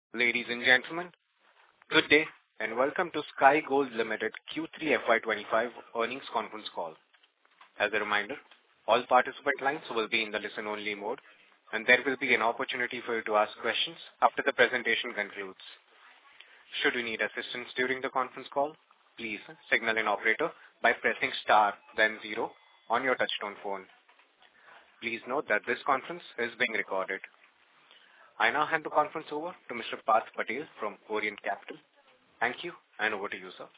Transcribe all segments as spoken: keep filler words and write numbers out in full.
Ladies and gentlemen, good day and welcome to Sky Gold Limited Q three F Y twenty-five earnings conference call. As a reminder, all participant lines will be in the listen-only mode, and there will be an opportunity for you to ask questions after the presentation concludes. Should you need assistance during the conference call, please signal an operator by pressing star then zero on your touchtone phone. Please note that this conference is being recorded. I now hand the conference over to Mister Parth Patel from Orient Capital. Thank you, and over to you, sir.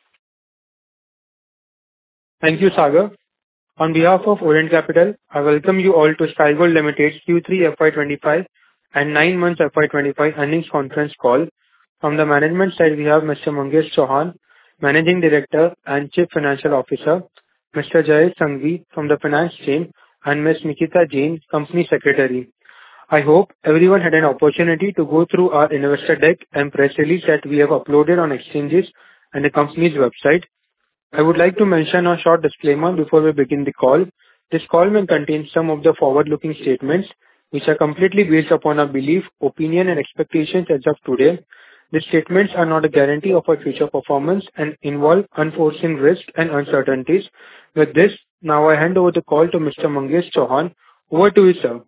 Thank you, Sagar. On behalf of Orient Capital, I welcome you all to Sky Gold Limited's Q three F Y twenty-five and nine months F Y twenty-five earnings conference call. From the management side, we have Mister Mangesh Chauhan, Managing Director and Chief Financial Officer, Mister Jayesh Sanghvi from the finance team, and Miss Nikita Jain, Company Secretary. I hope everyone had an opportunity to go through our investor deck and press release that we have uploaded on exchanges and the company's website. I would like to mention a short disclaimer before we begin the call. This call may contain some of the forward-looking statements which are completely based upon our belief, opinion, and expectations as of today. These statements are not a guarantee of our future performance and involve unforeseen risks and uncertainties. With this, now I hand over the call to Mister Mangesh Chauhan. Over to you, sir.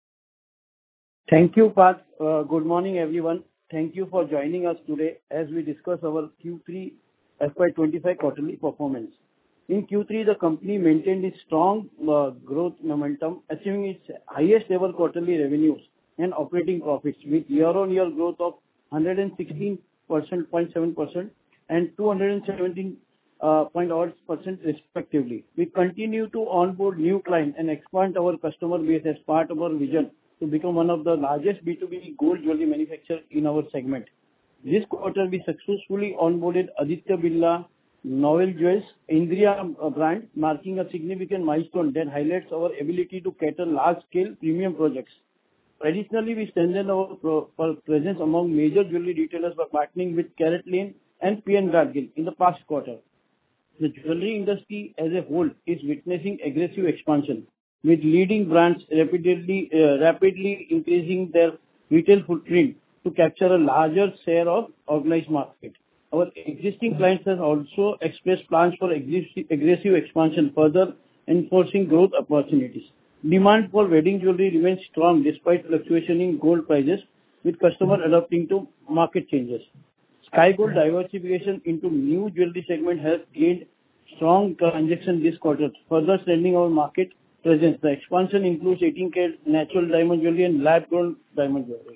Thank you, Parth. Uh, good morning, everyone. Thank you for joining us today as we discuss our Q three F Y twenty-five quarterly performance. In Q three, the company maintained its strong uh, growth momentum, achieving its highest ever quarterly revenues and operating profits with year-on-year growth of one hundred sixteen point seven percent and two hundred seventeen point eight percent respectively. We continue to onboard new clients and expand our customer base as part of our vision to become one of the largest B two B gold jewelry manufacturers in our segment. This quarter, we successfully onboarded Aditya Birla Novel Jewels Indriya brand, marking a significant milestone that highlights our ability to cater large-scale premium projects. Additionally, we strengthened our pro- presence among major jewelry retailers by partnering with CaratLane and P N Gadgil in the past quarter. The jewelry industry as a whole is witnessing aggressive expansion, with leading brands rapidly, uh, rapidly increasing their retail footprint to capture a larger share of organized market. Our existing clients have also expressed plans for aggressive, aggressive expansion, further enforcing growth opportunities. Demand for wedding jewelry remains strong despite fluctuation in gold prices, with customers adapting to market changes. Sky Gold diversification into new jewelry segment has gained strong transaction this quarter, further strengthening our market presence. The expansion includes eighteen karat natural diamond jewelry and lab-grown diamond jewelry.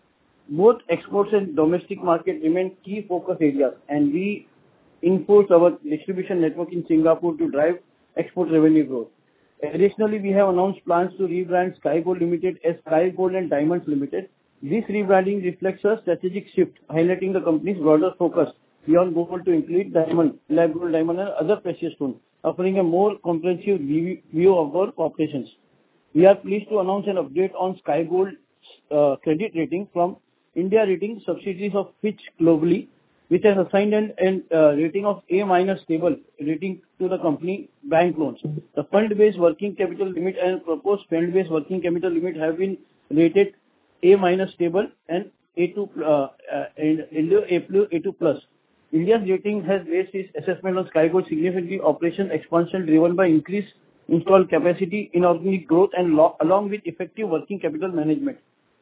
Both exports and domestic market remain key focus areas, and we enforce our distribution network in Singapore to drive export revenue growth. Additionally, we have announced plans to rebrand Sky Gold Limited as Sky Gold and Diamonds Limited. This rebranding reflects a strategic shift, highlighting the company's broader focus beyond gold to include diamond, lab-grown diamond, and other precious stones, offering a more comprehensive view of our operations. We are pleased to announce an update on Sky Gold's uh, credit rating from India Rating, subsidiaries of Fitch globally, which has assigned an, an uh, rating of A minus stable rating to the company bank loans. The fund-based working capital limit and proposed fund-based working capital limit have been rated A minus stable and A two uh, uh, and A two plus. India's rating has raised its assessment on Sky Gold significantly operation expansion driven by increased installed capacity, inorganic growth, and lo- along with effective working capital management.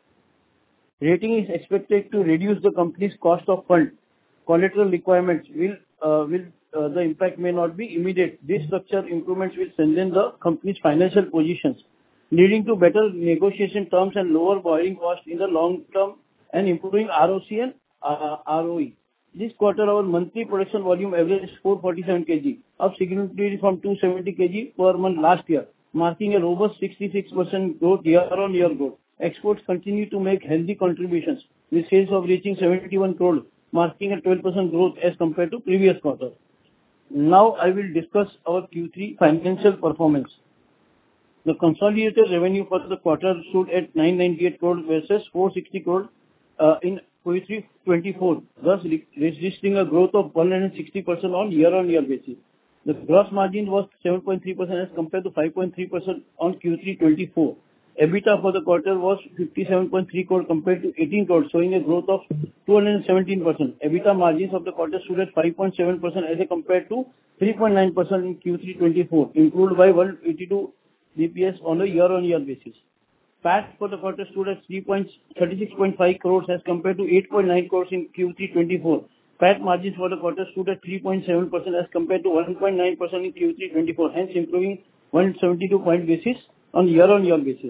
Rating is expected to reduce the company's cost of fund. Collateral requirements will, uh, will uh, the impact may not be immediate. These structure improvements will strengthen the company's financial positions, leading to better negotiation terms and lower borrowing costs in the long term and improving R O C and uh, R O E. This quarter, our monthly production volume averaged four forty-seven kilograms, up significantly from two seventy kilograms per month last year, marking a robust sixty-six percent growth year-on-year growth. Exports continue to make healthy contributions, with sales of reaching seventy-one crore, marking a twelve percent growth as compared to previous quarter. Now I will discuss our Q three financial performance. The consolidated revenue for the quarter stood at nine ninety-eight crore versus four sixty crore uh, in Q three twenty-four, thus registering a growth of one hundred sixty percent on year-on-year basis. The gross margin was seven point three percent as compared to five point three percent on Q three twenty-four. EBITDA for the quarter was fifty-seven point three crore compared to eighteen crore, showing a growth of two hundred seventeen percent. EBITDA margins of the quarter stood at five point seven percent as compared to three point nine percent in Q three twenty-four, improved by one hundred eighty-two basis points on a year-on-year basis. P A T for the quarter stood at thirty-six point five crores as compared to eight point nine crores in Q three twenty-four. P A T margins for the quarter stood at three point seven percent as compared to one point nine percent in Q three twenty-four, hence improving one hundred seventy-two point basis on year-on-year basis.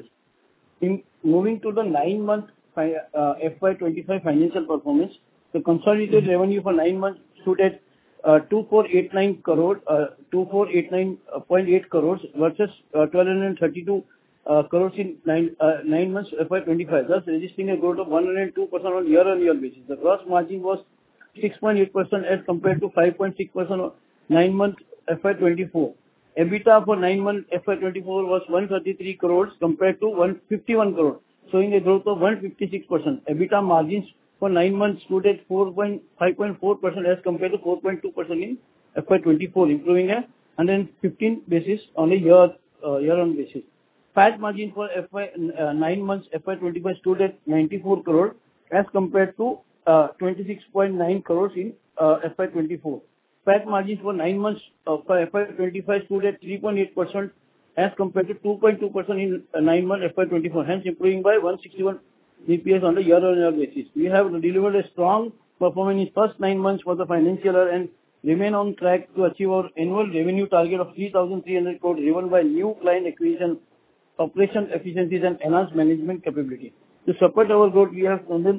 In moving to the nine-month uh, F Y twenty-five financial performance, the consolidated revenue for nine months stood at uh, two thousand four hundred eighty-nine crore, uh, two thousand four hundred eighty-nine point eight crores versus uh, one thousand two hundred thirty-two uh, crores in nine, uh, nine months F Y twenty-five, thus registering a growth of one hundred two percent on year-on-year basis. The gross margin was six point eight percent as compared to five point six percent on nine months F Y twenty-four. EBITDA for nine months F Y twenty-four was one hundred thirty-three crores compared to one hundred fifty-one crores, showing a growth of one hundred fifty-six percent. EBITDA margins for nine months stood at five point four percent as compared to four point two percent in F Y twenty-four, improving a one hundred fifteen basis on a year uh, year-on basis. P A T margin for F Y uh, nine months F Y twenty-five stood at ninety-four crores as compared to uh, twenty-six point nine crores in uh, F Y twenty-four. P A T margins for nine months uh, for F Y twenty-five stood at three point eight percent as compared to two point two percent in uh, nine months F Y twenty-four, hence improving by one hundred sixty-one basis points on the year-on-year basis. We have delivered a strong performance in first nine months for the financial year and remain on track to achieve our annual revenue target of three thousand three hundred crores, driven by new client acquisition, operation efficiencies and enhanced management capability. To support our growth, we have strengthened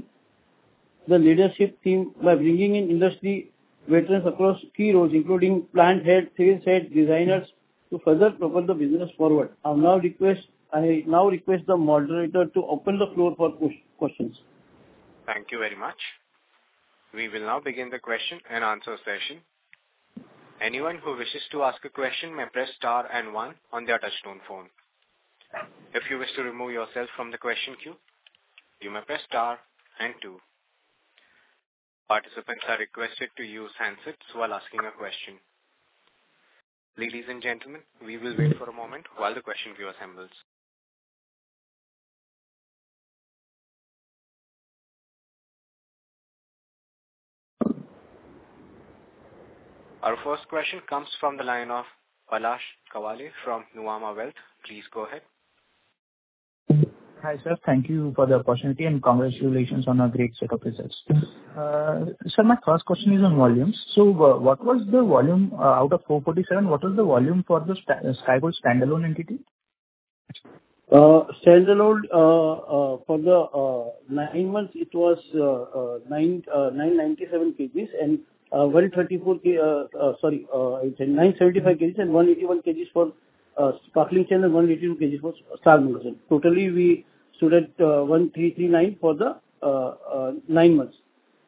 the leadership team by bringing in industry veterans across key roles, including plant head, sales head, designers, to further propel the business forward. I now request I now request the moderator to open the floor for questions. Thank you very much. We will now begin the question and answer session. Anyone who wishes to ask a question may press star and one on their touchtone phone. If you wish to remove yourself from the question queue, you may press star and two. Participants are requested to use handsets while asking a question. Ladies and gentlemen, we will wait for a moment while the question queue assembles. Our first question comes from the line of Palash Kawale from Nuvama Wealth. Please go ahead. Hi, sir. Thank you for the opportunity and congratulations on a great set of results. Uh, sir, my first question is on volumes. So, uh, what was the volume uh, out of four forty-seven? What was the volume for the sta- Sky Gold standalone entity? Uh, standalone uh, uh, for the uh, nine months it was uh, uh, nine uh, nine ninety-seven kgs and uh, one thirty-four k. Uh, uh, sorry, uh, it's nine seventy-five kgs and one eighty-one kgs for uh, sparkling chain and one eighty-two kgs for Star Magazine. Totally, we stood at uh, one three three nine for the uh, uh, nine months.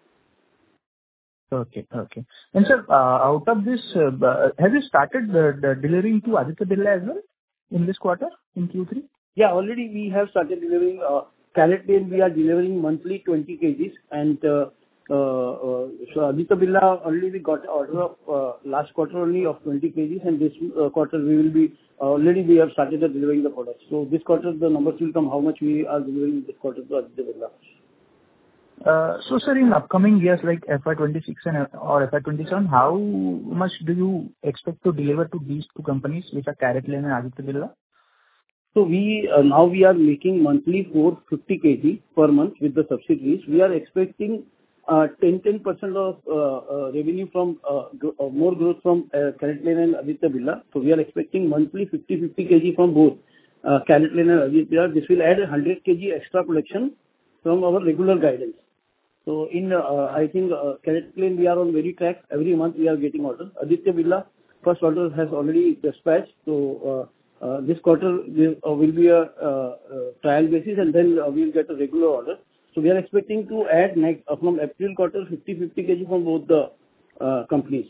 Okay, okay. And sir, uh, out of this, uh, have you started uh, the delivering to Aditya Birla as well in this quarter in Q three? Yeah, already we have started delivering. Uh, CaratLane we are delivering monthly twenty kgs, and uh, uh, uh, so Aditya Birla already we got order of uh, last quarter only of twenty kgs, and this uh, quarter we will be uh, already we have started delivering the products. So this quarter the numbers will come how much we are delivering this quarter to Aditya Birla. Uh, so sir, in upcoming years like F Y twenty-six and or F Y twenty-seven, how much do you expect to deliver to these two companies, which are CaratLane and Aditya Birla? So we uh, now we are making monthly four hundred fifty kilograms per month with the subsidiaries. We are expecting uh, ten percent of uh, uh, revenue from uh, gro- uh, more growth from uh, CaratLane and Aditya Birla. So we are expecting monthly fifty fifty kilograms from both uh, CaratLane and Aditya Birla. This will add one hundred kilograms extra production from our regular guidance. So in uh, I think uh, CaratLane we are on very track. Every month we are getting orders. Aditya Birla first order has already dispatched. So uh, Uh, this quarter will, uh, will be a uh, uh, trial basis, and then uh, we will get a regular order. So we are expecting to add next uh, from April quarter fifty fifty kilograms from both the uh, companies.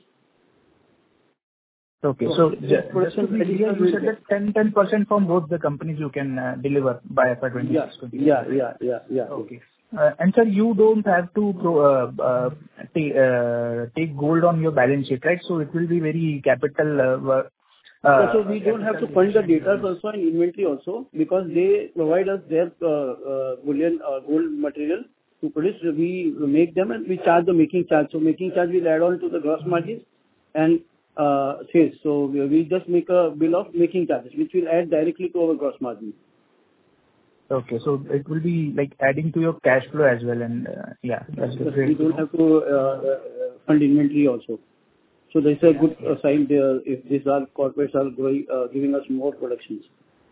Okay, so, so just, just to be clear, you said that ten percent from both the companies you can uh, deliver by F Y twenty-six. Yeah, yeah, yeah, yeah, yeah. Okay. Uh, and sir, you don't have to uh, uh, t- uh, take gold on your balance sheet, right? So it will be very capital. Uh, Uh, so we don't have to fund the data also and inventory also, because they provide us their uh, uh, bullion uh, gold material to produce. We make them and we charge the making charge. So making charge will add on to the gross margins and uh, sales. So we, we just make a bill of making charges, which will add directly to our gross margin. Okay, so it will be like adding to your cash flow as well, and uh, yeah, that's Because great. we don't have to uh, uh, fund inventory also. So this is a good uh, sign there if these are corporates are growing, uh, giving us more productions.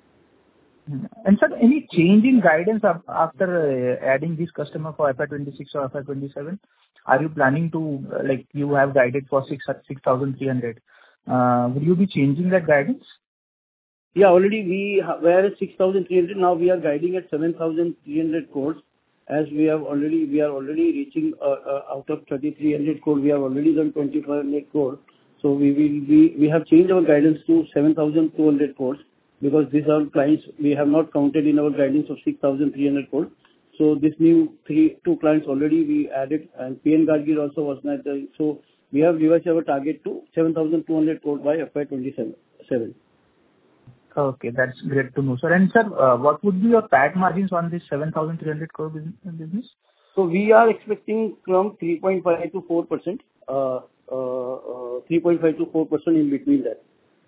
And sir, any change in guidance af- after uh, adding this customer for F Y twenty-six or F Y twenty-seven? Are you planning to, uh, like you have guided for six six thousand three hundred? Uh, will you be changing that guidance? Yeah, already we ha- were at six thousand three hundred. Now we are guiding at seven thousand three hundred crores. As we have already, we are already reaching uh, uh, out of thirty-three hundred crore, we have already done twenty-five hundred crore. So we will be, we have changed our guidance to seven thousand two hundred crores, because these are clients we have not counted in our guidance of six thousand three hundred crores. So this new three two clients already we added, and P N Gadgil also was not there. So we have revised our target to seven thousand two hundred crore by F Y twenty-seven. Okay, that's great to know, sir. And sir, uh, what would be your P A T margins on this seven thousand three hundred crore business? So we are expecting from three point five to four percent, uh, uh, uh, three point five to four percent in between that.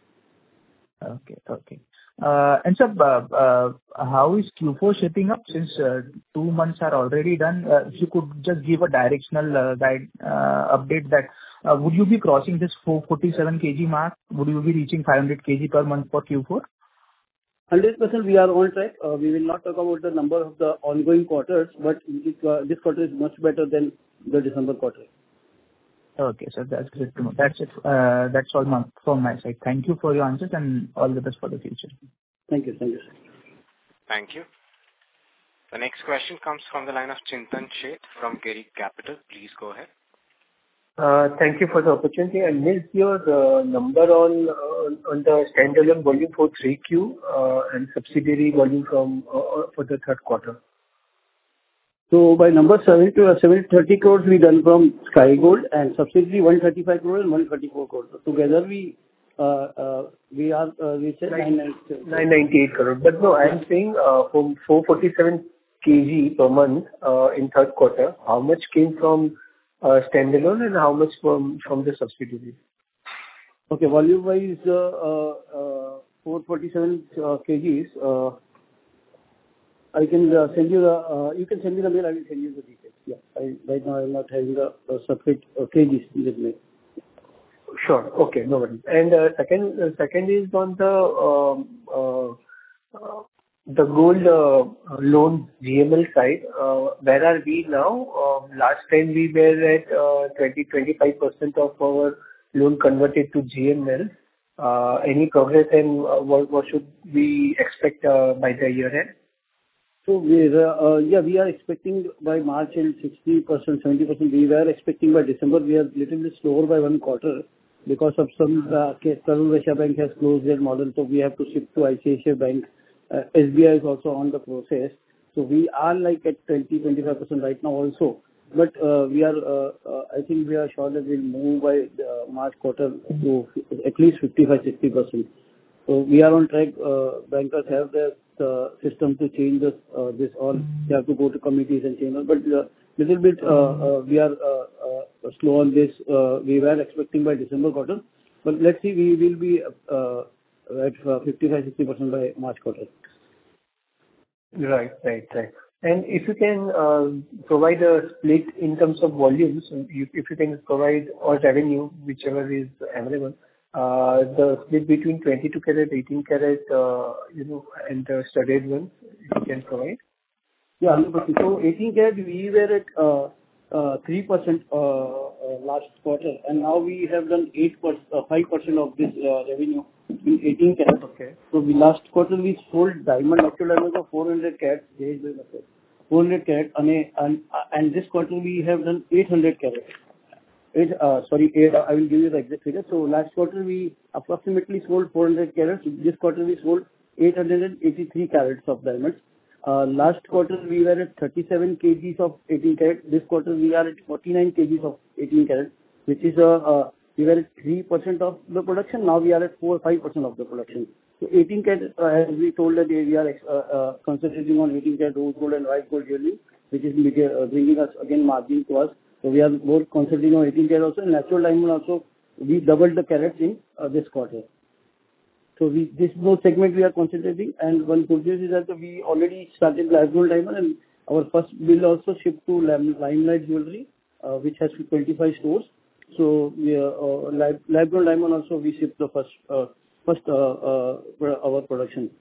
Okay, okay. Uh, and sir, uh, uh, how is Q four shaping up since uh, two months are already done? Uh, if you could just give a directional uh, guide uh, update that uh, would you be crossing this four forty-seven kilograms mark? Would you be reaching five hundred kilograms per month for Q four? one hundred percent we are on track. Uh, we will not talk about the number of the ongoing quarters, but it, uh, this quarter is much better than the December quarter. Okay, sir, that's great to know. That's it. Uh, that's all my, from my side. Thank you for your answers and all the best for the future. Thank you. Thank you, sir. Thank you. The next question comes from the line of Chintan Sheth from Girik Capital. Please go ahead. Uh, Thank you for the opportunity. I missed your uh, number on uh, on the standalone volume for three Q uh, and subsidiary volume from uh, for the third quarter. So by number seven to uh, seven thirty crores we done from Sky Gold, and subsidiary one thirty-five crores and one thirty-four crores. So together we uh, uh, we are uh, we said nine ninety-eight crores. But no, I am saying uh, from four forty-seven kilograms per month uh, in third quarter, how much came from uh, standalone and how much from from the subsidiary? Okay, volume wise, uh, uh, uh, four forty-seven uh, kgs. Uh, I can uh, send you the. Uh, you can send me the mail. I will send you the details. Yeah, I, right now I am not having the uh, separate uh, kgs in this mail. Sure. Okay, no worries. And uh, second, uh, second is on the um, uh, uh, the gold uh, loan G M L side. Uh, where are we now? Uh, last time we were at uh, twenty to twenty-five percent of our loan converted to G M L. Uh, any progress, and uh, what, what should we expect uh, by the year end? So we uh, uh, yeah, we are expecting by March and sixty percent, seventy percent. We were expecting by December. We are little bit slower by one quarter because of some uh, case. Karur Vysya Bank has closed their model, so we have to shift to I C I C I Bank. Uh, S B I is also on the process. So we are like at twenty to twenty-five percent right now also. But uh, we are, uh, uh, I think we are sure that we'll move by the March quarter to at least fifty-five to sixty percent. So we are on track. Uh, bankers have the uh, system to change this. Uh, this all they have to go to committees and change. But uh, little bit uh, uh, we are uh, uh, slow on this. Uh, we were expecting by December quarter, but let's see. We will be uh, at fifty-five to sixty percent by March quarter. Right, right, right. And if you can uh, provide a split in terms of volumes, if, if you can provide or revenue, whichever is available. Uh, the split between twenty-two carat, eighteen carat, uh, you know, and the studded ones, if you can provide. Yeah, so eighteen carat we were at uh, uh, three percent uh, uh, last quarter, and now we have done eight percent, uh, five percent of this uh, revenue in eighteen carat. Okay. So we last quarter we sold diamond, actual diamond of four hundred carat, four hundred carat, and, and and this quarter we have done eight hundred carat. Eight, uh, sorry, eight, I will give you the exact figure. So last quarter we approximately sold four hundred carats. This quarter we sold eight hundred eighty-three carats of diamonds. Uh, last quarter we were at thirty-seven kilograms of eighteen carat. This quarter we are at forty-nine kilograms of eighteen carat, which is a, a we were at three percent of the production. Now we are at four five percent of the production. So eighteen karat, uh, as we told that we are uh, uh, concentrating on eighteen karat rose gold and white gold jewelry, which is uh, bringing us again margin to us. So we are more concentrating on eighteen karat also, and natural diamond also. We doubled the carats in uh, this quarter. So we, this both segment we are concentrating, and one good news is that we already started lab gold diamond, and our first bill also shipped to Limelight Jewelry, uh, which has twenty-five stores. So we are, uh, lab, lab gold diamond also we shipped the first uh, first uh, uh, our production.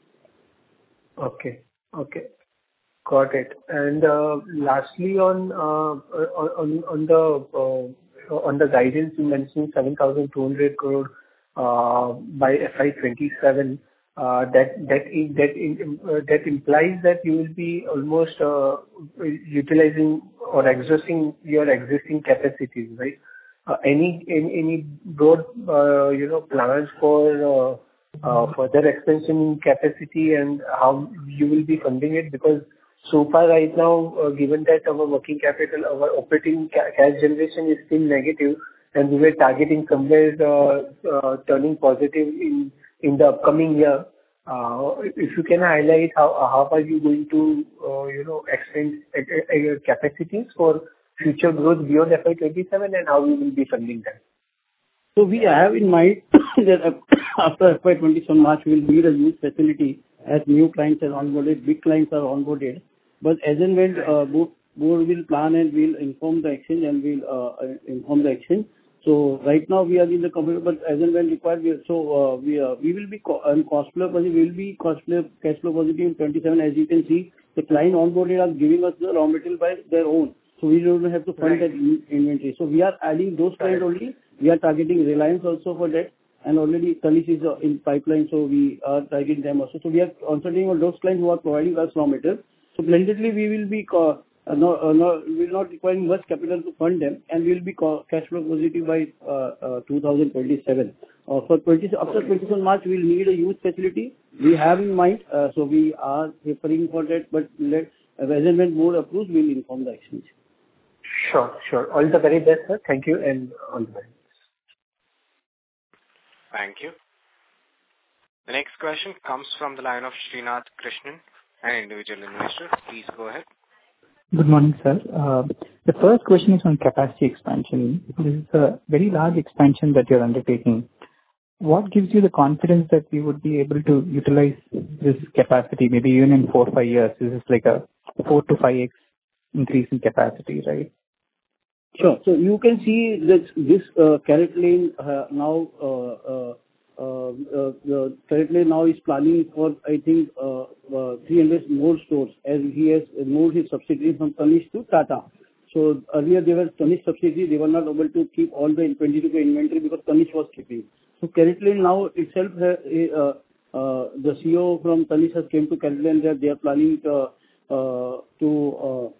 Okay, okay, got it. And uh, lastly, on uh, on on the uh, on the guidance, you mentioned seven thousand two hundred crore uh, by F Y twenty-seven. Uh, that that in, that in, uh, that implies that you will be almost uh, utilizing or exhausting your existing capacities, right? Uh, any, any any broad uh, you know plans for uh, uh, further expansion in capacity, and how you will be funding it? Because so far right now, uh, given that our working capital, our operating ca- cash generation is still negative, and we were targeting somewhere uh, uh, turning positive in in the upcoming year. Uh, if you can highlight how how are you going to uh, you know extend uh, uh, capacities for future growth beyond F Y twenty-seven, and how we will be funding them? So we have in mind that after F Y twenty-seven March, we will need a huge facility as new clients are onboarded, big clients are onboarded. But as and when uh, board, board will plan and will inform the exchange and will uh, inform the exchange. So right now we are in the computer, but as and when required, we are, so uh, we uh, we will be co- um, cost flow positive. We will be cost flow cash flow positive in twenty-seven. As you can see, the client onboarded are giving us the raw material by their own. So we don't have to fund Right. that in- inventory. So we are adding those clients only. We are targeting Reliance also for that, and already Tanishq is uh, in pipeline, so we are targeting them also. So we are concentrating on those clients who are providing us raw material. So blendedly, we will be co- uh, no, uh, no, we will not requiring much capital to fund them, and we will be co- cash flow positive by uh, uh, two thousand twenty-seven. Uh, for twenty after twenty-seven March, we will need a huge facility. We have in mind, uh, so we are preparing for that. But let as and when board approves, we will inform the exchange. Sure, sure. All the very best, sir. Thank you, and all the very best. Thank you. The next question comes from the line of Srinath Krishnan, an individual investor. Please go ahead. Good morning, sir. Uh, The first question is on capacity expansion. This is a very large expansion that you're undertaking. What gives you the confidence that you would be able to utilize this capacity, maybe even in four or five years? This is like a four to five x increase in capacity, right? Sure. So you can see that this uh, CaratLane uh, now uh, uh, uh, uh, the CaratLane now is planning for, I think, uh, uh, three hundred more stores, as he has moved his subsidiary from Tanishq to Tata. So earlier they were Tanishq subsidiary, they were not able to keep all the twenty-two K inventory because Tanishq was keeping. So CaratLane now itself, uh, uh, uh, the C E O from Tanishq has came to CaratLane that they are planning to, uh, to uh,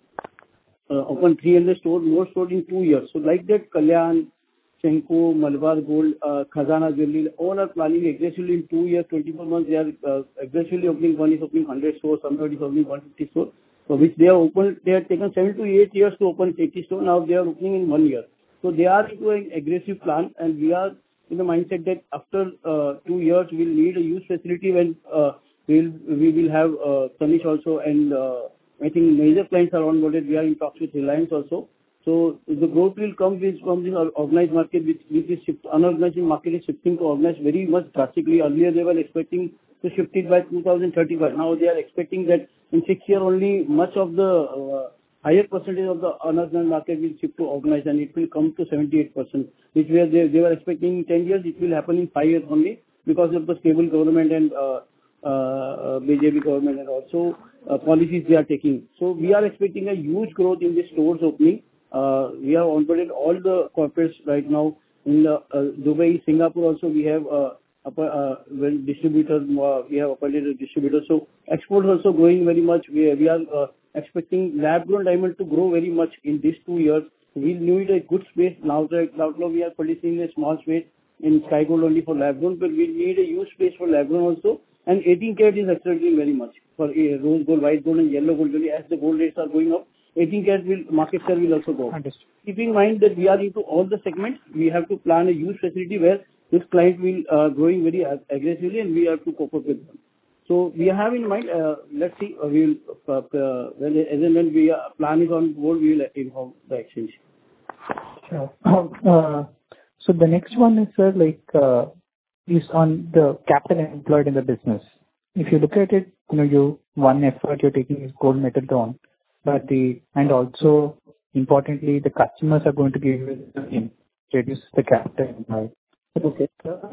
Uh, open three hundred stores, more stores in two years. So like that, Kalyan, Senko, Malabar Gold, uh, Khazana Jewelry, all are planning aggressively in two years, twenty-four months. They are uh, aggressively opening. One is opening one hundred stores, somebody is opening one hundred fifty stores. So which they are opened, they have taken seven to eight years to open eighty stores. Now they are opening in one year. So they are into an aggressive plan, and we are in the mindset that after uh, two years we will need a huge facility when uh, we will we will have uh, Tanishq also, and uh, I think major clients are onboarded. We are in talks with Reliance also. So the growth will come with from the organized market, which, which is shift, unorganized market is shifting to organized very much drastically. Earlier they were expecting to shift it by two thousand thirty-five. Now they are expecting that in six years only much of the uh, higher percentage of the unorganized market will shift to organized, and it will come to seventy-eight percent, which were they, they were expecting in ten years. It will happen in five years only because of the stable government and uh, uh, B J P government, and also uh, policies they are taking. So we are expecting a huge growth in the stores opening. Uh, we have onboarded all the corporates right now in the, uh, Dubai, Singapore also. We have uh, uh, distributors. Uh, we have appointed a distributor. So exports also growing very much. We we are uh, expecting lab-grown diamond to grow very much in these two years. We need a good space now. That now we are producing a small space in Sky Gold only for lab-grown, but we need a huge space for lab-grown also. And eighteen karat is accelerating very much for uh, rose gold, white gold, and yellow gold jewelry. As the gold rates are going up, eighteen karat will market share will also go up. Understood. Keeping in mind that we are into all the segments, we have to plan a huge facility where this client will uh, growing very ag- aggressively, and we have to cope up with them. So we have in mind, uh, let's see, uh, we will, uh, uh, when, as and when we uh, plan is on board, we will inform the exchange. Sure. Uh, So the next one is, sir, like, uh, is on the capital employed in the business. If you look at it, you know, you one effort you're taking is gold metal loan, but the and also importantly, the customers are going to give you the reduce the capital employed. Okay.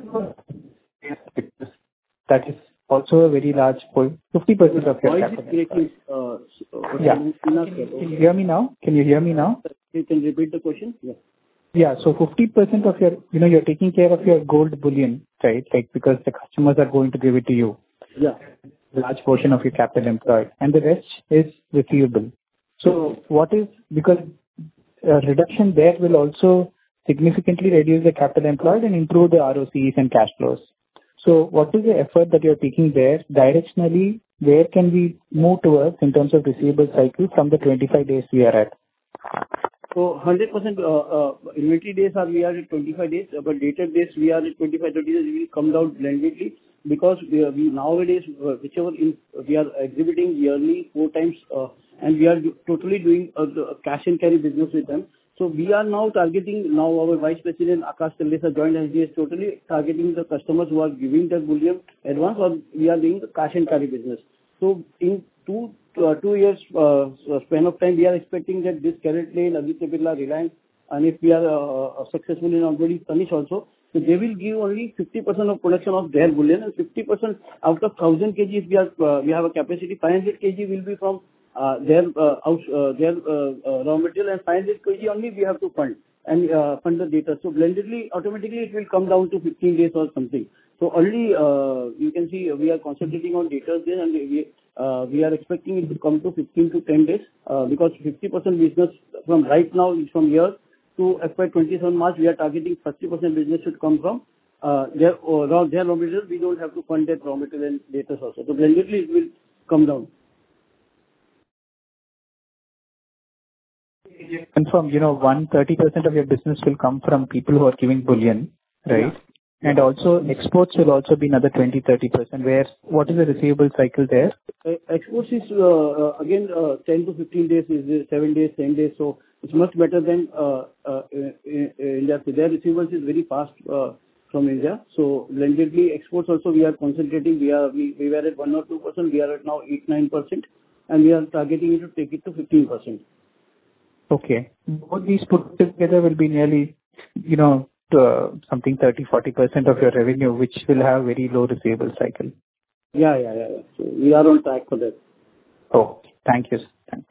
That is also a very large point, fifty percent of your Why is capital it breaking? employed. Uh, what Yeah. I mean, in our- Can you hear me now? Can you hear me now? You can repeat the question? Yeah. Yeah. So fifty percent of your, you know, you're taking care of your gold bullion, right? Like, because the customers are going to give it to you, Yeah. large portion of your capital employed, and the rest is receivable. So what is, because a reduction there will also significantly reduce the capital employed and improve the R O Cs and cash flows. So what is the effort that you're taking there? Directionally, where can we move towards in terms of receivable cycle from the twenty-five days we are at? So one hundred percent uh, uh, inventory days are we are at twenty-five days, uh, but dated days we are at twenty-five, thirty days. We will come down blendedly because we, are- we nowadays, uh, whichever in, we are exhibiting yearly four times, uh, and we are do- totally doing uh, the cash and carry business with them. So we are now targeting, now our Vice President Akash Talesa joined us, he is totally targeting the customers who are giving their bullion advance, or we are doing the cash and carry business. So in two uh, two years uh, span of time, we are expecting that this Carrot Lane, Aditya Birla, Reliance, and if we are uh, successful in onboarding Tanishq also, so they will give only fifty percent of production of their bullion, and fifty percent out of one thousand kgs we are uh, we have a capacity, five hundred kg will be from uh, their uh, out, uh, their uh, uh, raw material, and five hundred kg only we have to fund and uh, fund the data. So blendedly, automatically it will come down to fifteen days or something. So already uh, you can see we are concentrating on data there, and we uh, we are expecting it to come to fifteen to ten days uh, because fifty percent business from right now is from here to F Y twenty-seven March, we are targeting thirty percent business should come from uh, their uh, raw their raw material. We don't have to fund their raw material and data also. So blendedly it will come down. Confirm, you know, one thirty percent of your business will come from people who are giving bullion, right? Yeah. And also exports will also be another twenty to thirty percent, where what is the receivable cycle there? Uh, Exports is uh, uh, again uh, ten to fifteen days, is uh, seven days, ten days. So it's much better than uh, uh, in- in India. So their receivables is very fast uh, from India. So blendedly exports also we are concentrating. We are we, we were at one or two percent. We are at now eight nine percent, and we are targeting to take it to fifteen percent. Okay. Both these put together will be nearly, you know, uh, something thirty to forty percent of your revenue, which will have very low receivable cycle. Yeah, yeah, yeah, yeah. So we are on track for that. Oh, thank you. sir. Thank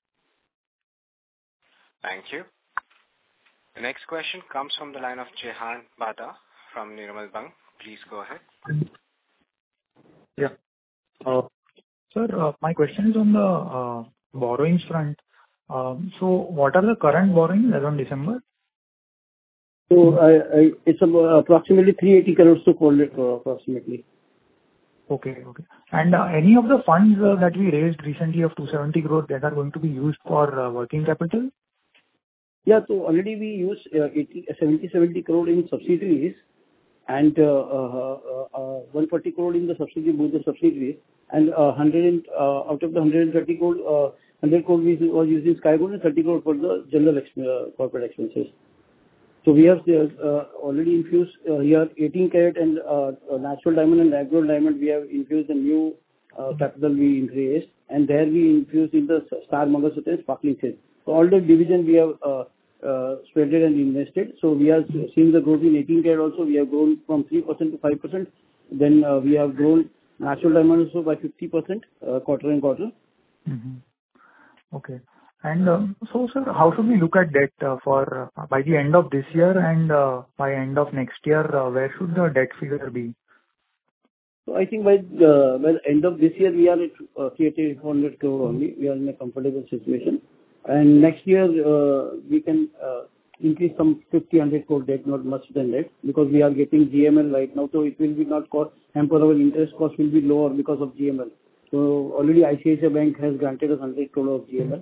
Thank you. The next question comes from the line of Jehan Bata from Nirmal Bang. Please go ahead. Yeah. Uh, Sir, uh, my question is on the uh, borrowings front. Um, So what are the current borrowings as on December? So I, I, it's about approximately three hundred eighty crores to four hundred crore approximately. Okay. Okay. And uh, any of the funds uh, that we raised recently of two hundred seventy crores that are going to be used for uh, working capital? Yeah, so already we use uh, eighty, seventy, seventy crore in subsidiaries and uh, uh, uh, uh, one hundred forty crore in the subsidiary, both the subsidiaries, and uh, one hundred and, uh, out of the one hundred thirty crore, uh, one hundred crore we was using Sky Gold and thirty crore for the general ex- uh, corporate expenses. So we have uh, already infused uh, here eighteen karat and uh, uh, natural diamond and lab grown diamond. We have infused the new uh, capital we raised, and there we infused in the Star Mangalsutra and sparkling silk. So all the division we have uh, uh, spreaded and invested. So we are seeing the growth in eighteen karat also. We have grown from three percent to five percent. Then uh, we have grown natural diamond also by fifty percent uh, quarter and quarter. Mm-hmm. Okay. And um, so, sir, how should we look at debt uh, for uh, by the end of this year and uh, by end of next year? Uh, where should the debt figure be? So I think by the, by the end of this year, we are at uh, three hundred crore only. We are in a comfortable situation. And next year, uh, we can uh, increase some fifty, one hundred crore debt, not much than that, because we are getting G M L right now. So it will be not cost, hamper our interest cost will be lower because of G M L. So already I C I C I Bank has granted us one hundred crore of G M L.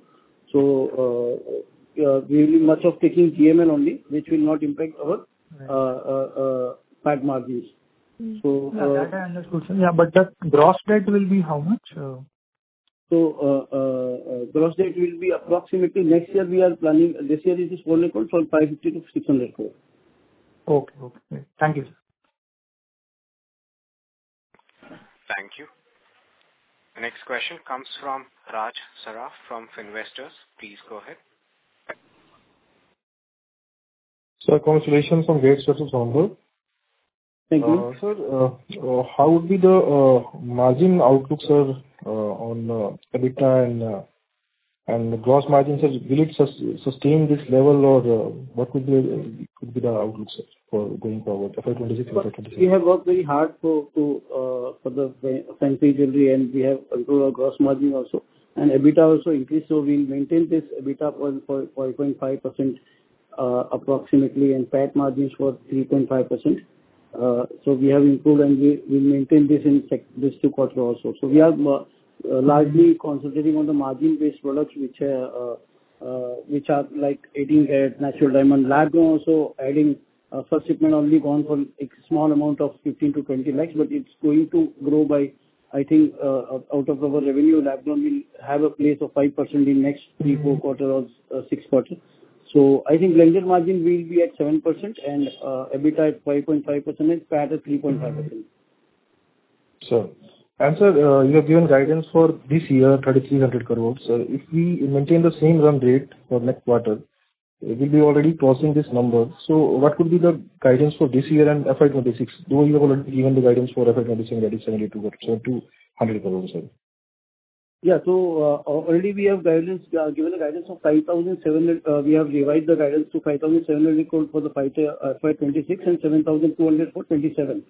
So uh, uh, we will be much of taking G M L only, which will not impact our uh, uh, uh, P A T margins. So Yeah, uh, that I understood, sir. Yeah, but the gross debt will be how much? Uh, so uh, uh, uh, gross debt will be approximately next year. We are planning this year it is four hundred crore, so five fifty to six hundred crore. Okay. Okay. Thank you, sir. Thank you. The next question comes from Raj Saraf from Finvestors. Please go ahead. Sir, congratulations on great success on board. Thank you. Uh, Sir, uh, uh, how would be the uh, margin outlook, sir, uh, on uh, EBITDA and uh, and the gross margin, sir? Will it sus- sustain this level, or uh, what could be could be the outlook, sir, for going forward, F Y twenty-six, F Y We twenty-seven? have worked very hard for to uh, for the fancy jewelry, and we have improved our gross margin also, and EBITDA also increased. So we'll maintain this EBITDA for four point five percent uh, approximately, and P A T margins for three point five percent. Uh, So we have improved, and we will maintain this in sec- this two quarter also. So we are uh, uh, largely concentrating on the margin-based products, which are uh, uh, which are like eighteen karat natural diamond. Lab-grown also adding uh, first shipment only gone for a small amount of fifteen to twenty lakhs, but it's going to grow by, I think, uh, out of our revenue, lab-grown will have a place of five percent in next three, four quarter or uh, six quarter. So I think blended margin will be at seven percent and uh, EBITDA at five point five percent and P A T at three point five percent. Sir, and sir, uh, you have given guidance for this year, thirty-three hundred crores. Sir, if we maintain the same run rate for next quarter, we will be already crossing this number. So what could be the guidance for this year and F Y twenty-six? Though you have already given the guidance for F Y twenty-seven, that is seventy-two crores, so two hundred crores, sir. Yeah. So uh, already we have guidance uh, given a guidance of five thousand seven hundred. Uh, we have revised the guidance to five thousand seven hundred crore for the five, uh, F Y twenty-six and seven thousand two hundred for twenty-seven.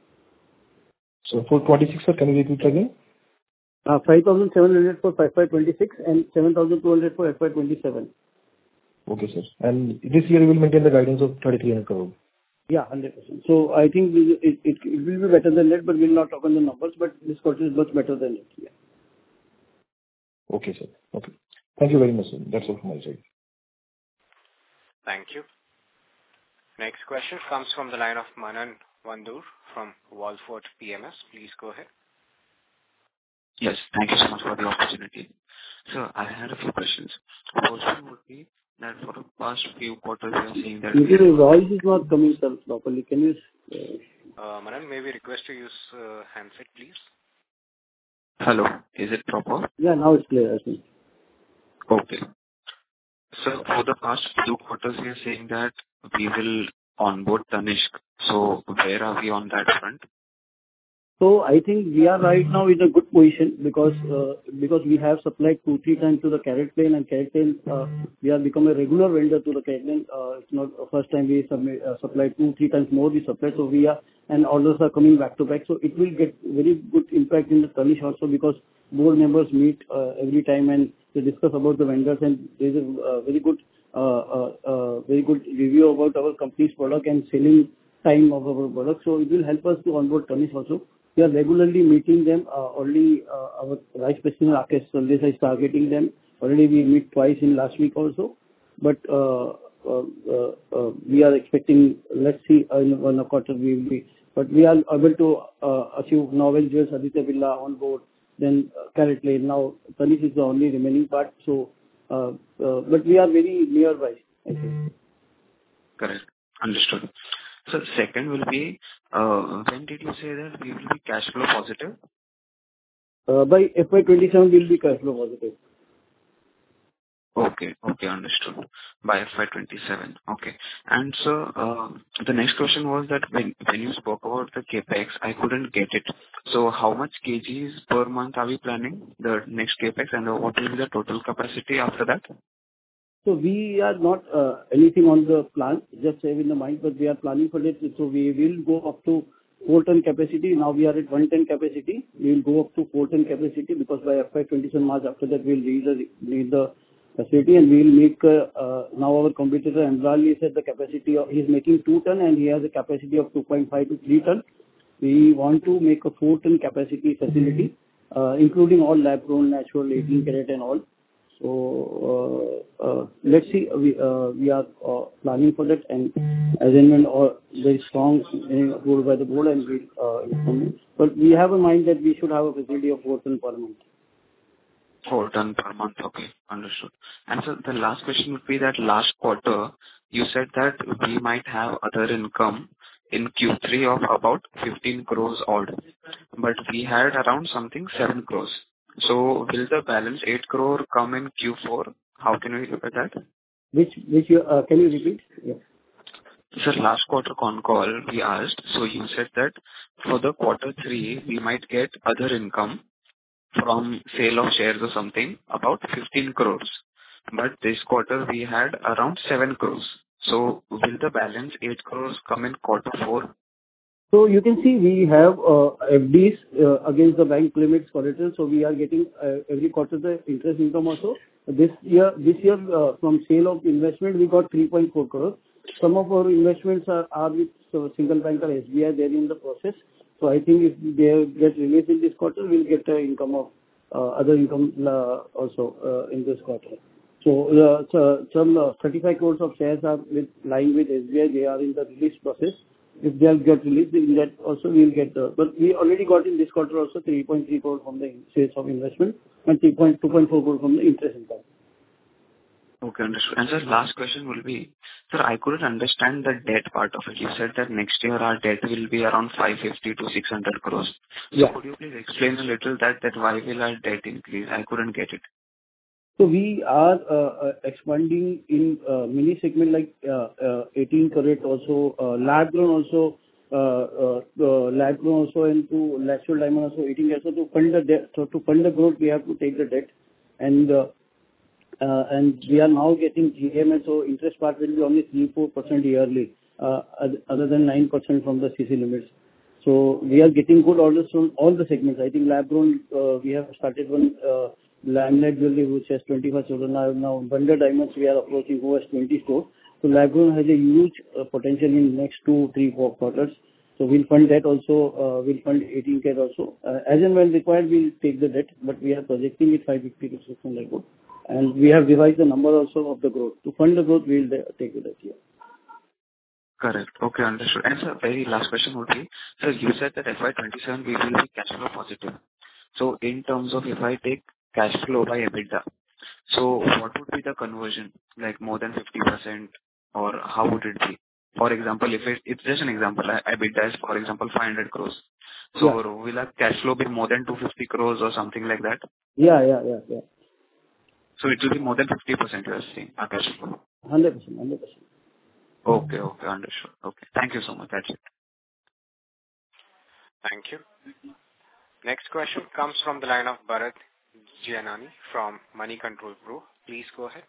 So for twenty-six, sir, can you repeat again? Uh, five thousand seven hundred for F Y twenty-six and seven thousand two hundred for F Y twenty-seven. Okay, sir. And this year you will maintain the guidance of thirty-three hundred crore. Yeah, one hundred percent. So I think we, it, it, it will be better than that, but we'll not talk on the numbers, but this quarter is much better than it. Yeah. Okay, sir. Okay. Thank you very much, sir. That's all from my side. Thank you. Next question comes from the line of Manan Vandur from Wallfort P M S. Please go ahead. Yes, thank you so much for the opportunity. So I had a few questions. First one would be that for the past few quarters, we are seeing that... Your voice is not coming, sir, properly. Can you... Uh... Uh, Manan, may we request to use uh, handset, please? Hello, is it proper? Yeah, now it's clear, I think. Okay. So for the past few quarters, we are saying that we will onboard Tanishq. So where are we on that front? So I think we are right now in a good position because uh, because we have supplied two, three times to the CaratLane, and CaratLane, uh, we have become a regular vendor to the CaratLane. Uh, it's not the first time we submit, uh, supplied two, three times more we supplied. So we are, and orders are coming back to back. So it will get very good impact in the Tanishq also, because board members meet uh, every time and they discuss about the vendors, and there is a uh, very good uh, uh, uh, very good review about our company's product and selling time of our product. So it will help us to onboard Tanishq also. We are regularly meeting them. Uh, already uh, our Vice President Rakesh Sandesa is targeting them. Already we meet twice in last week also. But uh, uh, uh, uh, we are expecting, let's see, uh, in one quarter we will be. But we are able to uh, achieve Novel Jewels, Aditya Birla on board, then uh, CaratLane. Now Tanishq is the only remaining part. So, uh, uh, but we are very nearby, I think. Correct. Understood. So second will be, uh, when did you say that we will be cash flow positive? Uh, by F Y twenty-seven, we will be cash flow positive. Okay. Okay, understood. By F Y twenty-seven. Okay. And so, uh, the next question was that when, when you spoke about the CapEx, I couldn't get it. So how much kgs per month are we planning, the next CapEx, and what will be the total capacity after that? So we are not uh, anything on the plan, just have in the mind, but we are planning for it. So we will go up to four ton capacity. Now we are at one ton capacity. We will go up to four ton capacity, because by F Y twenty-seven March, after that we will reach the, reach the facility, and we will make, uh, uh, now our competitor Ambrali said the capacity of, he is making two ton and he has a capacity of two point five to three ton. We want to make a four ton capacity facility, uh, including all lab grown, natural, eighteen karat and all. So uh, uh, let's see. We uh, we are uh, planning for that, and as and when or very strong uh, approved by the board, and we uh, inform you. But we have in mind that we should have a facility of four ton per month. Four ton per month. Okay, understood. And so the last question would be that last quarter, you said that we might have other income in Q three of about fifteen crores odd, but we had around something seven crores. So will the balance eight crore come in Q four? How can we look at that? Which which you uh, can you repeat? Yeah. Sir, last quarter con call we asked, so you said that for the quarter three, we might get other income from sale of shares or something, about fifteen crores. But this quarter we had around seven crores. So will the balance eight crores come in quarter four? So you can see we have uh, F Ds uh, against the bank limits collateral. So we are getting uh, every quarter the interest income also. This year, this year uh, from sale of investment, we got three point four crores. Some of our investments are, are with uh, single bank or S B I. They're in the process. So I think if they get released in this quarter, we'll get uh, income of uh, other income uh, also uh, in this quarter. So, uh, so some uh, thirty-five crores of shares are with lying with S B I. They are in the release process. If they'll get released, in that also we'll get. Uh, but we already got in this quarter also three point three crore from the sales of investment and two point two four crore from the interest income. Okay, understood. And sir, last question will be, sir, I couldn't understand the debt part of it. You said that next year our debt will be around five fifty to six hundred crores. So Yeah. could you please explain a little that, that why will our debt increase? I couldn't get it. So we are uh, uh, expanding in uh, mini segment like uh, uh, eighteen carat also, uh, lab grown also, uh, uh, uh, lab grown also, and to natural diamond also eighteen carat. So to fund the debt, so to fund the growth, we have to take the debt, and uh, uh, and we are now getting G M S. So interest part will be only three four percent yearly, uh, other than nine percent from the C C limits. So we are getting good orders from all the segments. I think lab grown, uh, we have started one. Uh, Laminate jewelry, which has twenty-five stores. Now, now Wonder Diamonds, we are approaching who has twenty stores. So Lab-grown has a huge uh, potential in next two, three, four quarters. So we'll fund that also. Uh, we'll fund eighteen carat also. Uh, as and when required, we'll take the debt, but we are projecting it five fifty to six hundred crore. And we have revised the number also of the growth. To fund the growth, we'll de- take the debt here. Correct. Okay, understood. And sir, very last question would be, sir, you said that F Y twenty-seven we will be cash flow positive. So in terms of if I take cash flow by EBITDA, so what would be the conversion? Like more than fifty percent, or how would it be? For example, if it, it's just an example, uh, EBITDA is, for example, five hundred crores. So yeah. Will our cash flow be more than two hundred fifty crores or something like that? Yeah, yeah, yeah, yeah. So it will be more than fifty percent, you are saying, our cash flow? one hundred percent, one hundred percent. Okay, okay, understood. Okay. Thank you so much. That's it. Thank you. Next question comes from the line of Bharat Gianani from Money Control Pro. Please go ahead.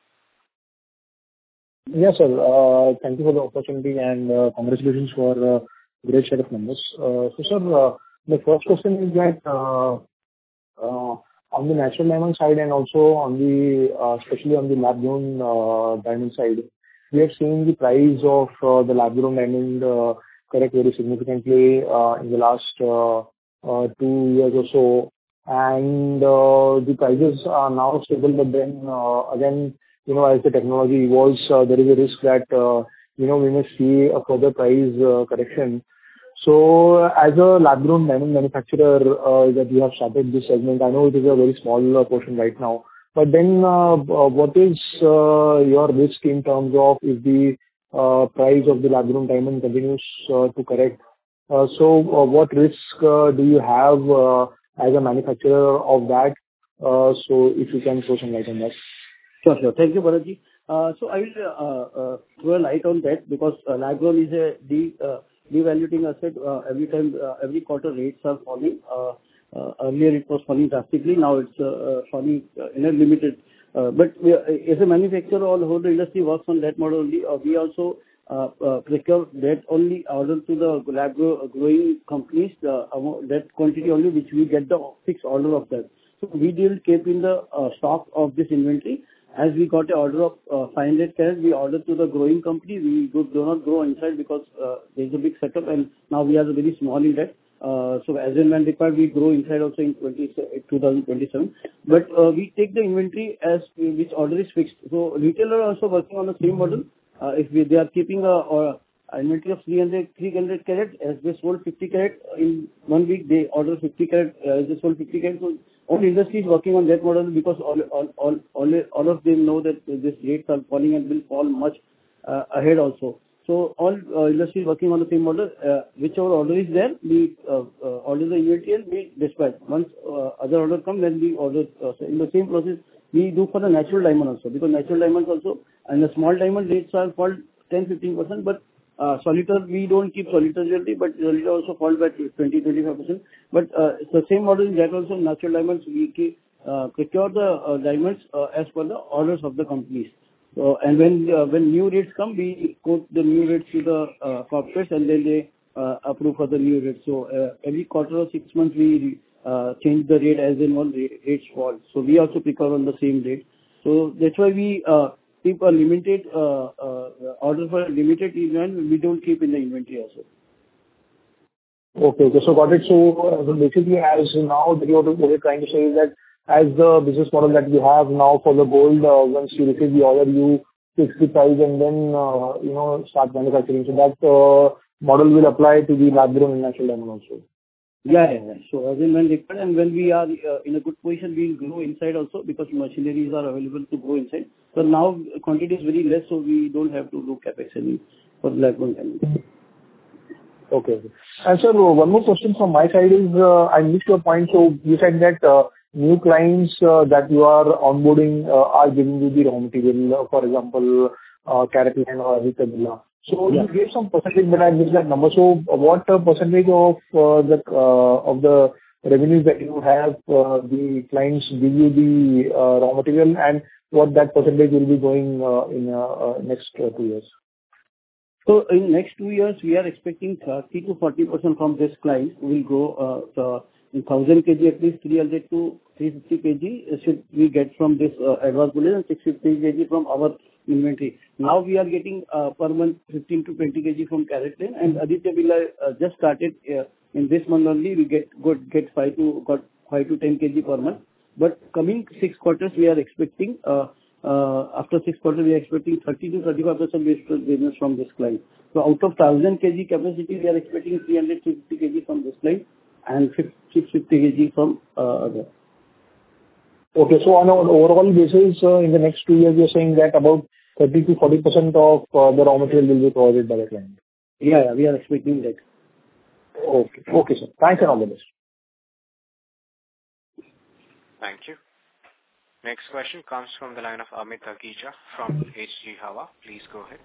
Yes, sir. Uh, thank you for the opportunity and uh, congratulations for uh, great set of numbers. Uh, so, sir, uh, the first question is that uh, uh, on the natural diamond side and also on the, uh, especially on the lab-grown uh, diamond side, we have seen the price of uh, the lab-grown diamond uh, correct very significantly uh, in the last uh, uh, two years or so. And uh, the prices are now stable, but then uh, again, you know, as the technology evolves, uh, there is a risk that, uh, you know, we may see a further price uh, correction. So as a lab-grown diamond manufacturer uh, that you have started this segment, I know it is a very small uh, portion right now, but then uh, uh, what is uh, your risk in terms of if the uh, price of the lab-grown diamond continues uh, to correct? Uh, so uh, what risk uh, do you have uh, as a manufacturer of that? Uh, so if you can throw some light on that. Sure, sure. Thank you, Bharatji. Uh, so I will uh, uh, throw a light on that because uh, lab-grown is a de, uh, devaluing asset. Uh, every time, uh, every quarter rates are falling. Uh, uh, earlier it was falling drastically. Now it's uh, uh, falling uh, in a limited. Uh, but we, uh, as a manufacturer, all whole the industry works on that model only. Uh, we also uh, uh, procure that only order to the lab grow, uh, growing companies, uh, that quantity only which we get the fixed order of that. So we didn't keep in the uh, stock of this inventory. As we got an order of uh, five hundred carat, we ordered to the growing company. We do, do not grow inside because uh, there is a big setup and now we are very small in that. Uh, so as and when required, we grow inside also in twenty twenty-seven. But uh, we take the inventory as which order is fixed. So retailer are also working on the same model. Uh, if we, they are keeping a, a inventory of three hundred carat, as they sold fifty carat in one week, they order fifty carat, uh, as they sold fifty carat. So all industry is working on that model because all all all all, all of them know that these rates are falling and will fall much uh, ahead also. So all uh, industry is working on the same model. Uh, whichever order is there, we uh, uh, order the inventory and we dispatch. Once uh, other order come, then we order. Uh, so in the same process, we do for the natural diamond also, because natural diamonds also and the small diamond rates are fall ten to fifteen percent, but uh, solitaire we don't keep solitaire jewelry, but solitaire also fall by twenty to twenty-five percent. But uh, it's the same model in that also natural diamonds we keep, uh, procure the uh, diamonds uh, as per the orders of the companies. So, and when uh, when new rates come, we quote the new rates to the uh, corporates, and then they uh, approve for the new rates. So uh, every quarter or six months we uh, change the rate as in when rates fall. So we also procure on the same rate. So that's why we uh, keep a limited uh, uh, order for a limited event. We don't keep in the inventory also. Okay, okay, so got it. So uh, basically, as now that you're, what you're trying to say is that as the business model that you have now for the gold, uh, once you receive the order, you fix the price and then, uh, you know, start manufacturing. So that uh, model will apply to the lab-grown and natural diamond also. Yeah, yeah, yeah. So as in when required, and when we are uh, in a good position, we will grow inside also because machineries are available to grow inside. So now quantity is very less, so we don't have to do capex any for lab-grown diamond. Okay, okay. And sir, one more question from my side is, uh, I missed your point. So you said that uh, new clients uh, that you are onboarding uh, are giving you the raw material, uh, for example, uh, CaratLane or Aditya. So yeah. You gave some percentage, but I missed that number. So what uh, percentage of uh, the uh, of the revenues that you have, uh, the clients give you the uh, raw material, and what that percentage will be going uh, in uh, uh, next uh, two years? So in next two years, we are expecting thirty to forty percent from this client will grow. Uh, so in one thousand kilograms, at least three hundred to three hundred fifty kilograms should we get from this uh, advanced bullion, and six hundred fifty kilograms from our inventory. Now we are getting uh, per month fifteen to twenty kilograms from CaratLane, and Aditya Birla uh, just started uh, in this month only. We get good get five to got five to ten kilograms per month. But coming six quarters, we are expecting. Uh, Uh, after six quarters, we are expecting thirty to thirty-five percent business from this client. So out of one thousand kilograms capacity, we are expecting three hundred to fifty kilograms from this client and six hundred fifty kilograms from uh, other. Okay, so on an overall basis, uh, in the next two years, you're saying that about thirty to forty percent of uh, the raw material will be provided by the client? Yeah, yeah, we are expecting that. Okay, okay, sir. Thanks and all the best. Thank you. Next question comes from the line of Amit Agicha from H G Hawa. Please go ahead.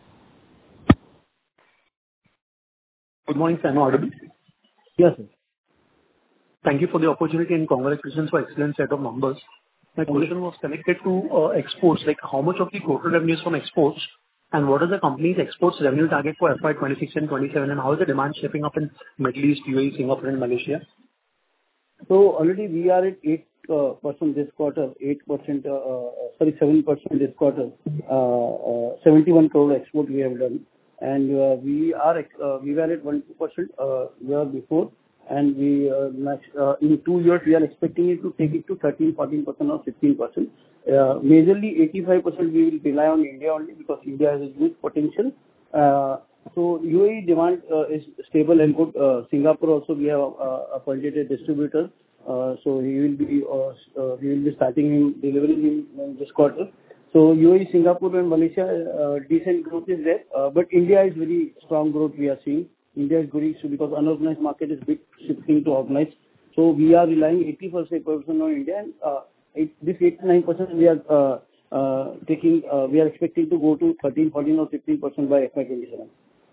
Good morning, sir. Am I audible? Yes, sir. Thank you for the opportunity and congratulations for excellent set of numbers. My question was connected to uh, exports, like how much of the total revenues from exports, and what is the company's exports revenue target for F Y twenty-six and twenty-seven, and how is the demand shaping up in Middle East, U A E, Singapore, and Malaysia? So already we are at eight percent this quarter, eight percent, uh, sorry, seven percent this quarter. Uh, uh, seventy-one crore export we have done, and uh, we are uh, we were at one two percent uh, year before, and we uh, match, uh, in two years we are expecting it to take it to thirteen, fourteen percent or fifteen percent. Uh, majorly eighty-five percent we will rely on India only because India has a huge potential. Uh, So U A E demand uh, is stable and good. Uh, Singapore also we have uh, appointed a distributor. Uh, so he will be uh, uh, he will be starting in delivering in, in this quarter. So U A E, Singapore and Malaysia, uh, decent growth is there. Uh, but India is very strong growth we are seeing. India is growing so because unorganized market is big shifting to organized. So we are relying eighty percent on India, and uh, it, this eighty-nine percent we are uh, uh, taking. Uh, we are expecting to go to thirteen, fourteen or fifteen percent by F Y twenty-seven.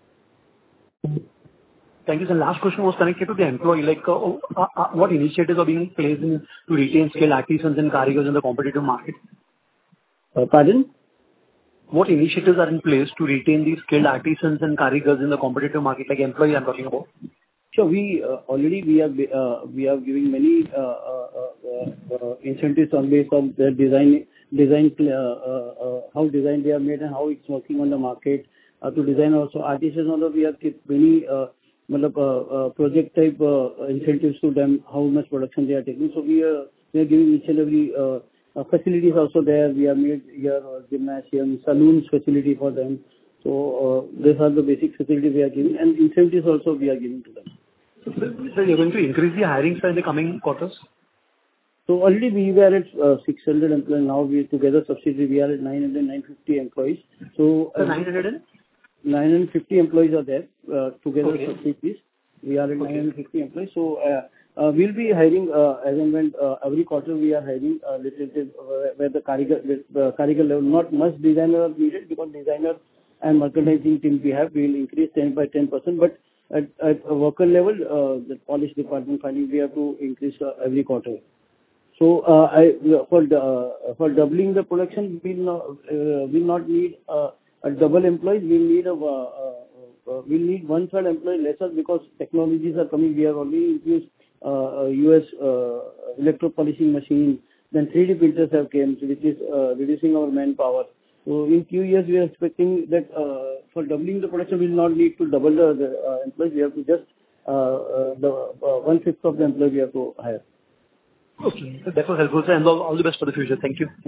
Thank you, sir. Last question was connected to the employee. Like, uh, uh, uh, what initiatives are being placed in to retain skilled artisans and karigars in the competitive market? Uh, pardon? What initiatives are in place to retain these skilled artisans and karigars in the competitive market, like employee I'm talking about? Sure. We uh, already we are uh, we are giving many uh, uh, uh, uh, incentives on based on their design design uh, uh, uh, how design they are made and how it's working on the market. Uh, to design also artisans, although we have kept many uh, matlab, uh, uh, project type uh, incentives to them, how much production they are taking. So we are we are giving each and every uh, uh, facilities also there. We have made here uh, gymnasium, saloons facility for them. So uh, these are the basic facilities we are giving, and incentives also we are giving to them. So you're going to increase the hiring in the coming quarters? So already we were at uh, six hundred employees. Now we together subsidiary we are at nine hundred, nine hundred fifty employees. So uh, nine hundred and? nine hundred fifty employees are there uh, together Okay. subsidiaries. We are at Okay. nine hundred fifty employees. So uh, uh, we'll be hiring uh, as and when uh, every quarter we are hiring uh, little bit uh, where the Karigar, uh, Karigar level, not much designer are needed because designer and merchandising team we have, we will increase ten by ten percent. But at, at a worker level, uh, the polish department finally we have to increase uh, every quarter. So, uh, I for the, uh, for doubling the production, we'll not uh, we'll not need uh, a double employees. We'll need a uh, uh, uh, we'll need one third employee lesser because technologies are coming. We have already introduced uh, uh, U S uh, electro polishing machine. Then three D printers have came, which is uh, reducing our manpower. So in few years, we are expecting that uh, for doubling the production, we will not need to double the, the uh, employees. We have to just uh, uh, the uh, one fifth of the employees we have to hire. Okay. That was helpful, sir, and all, all the best for the future. Thank you.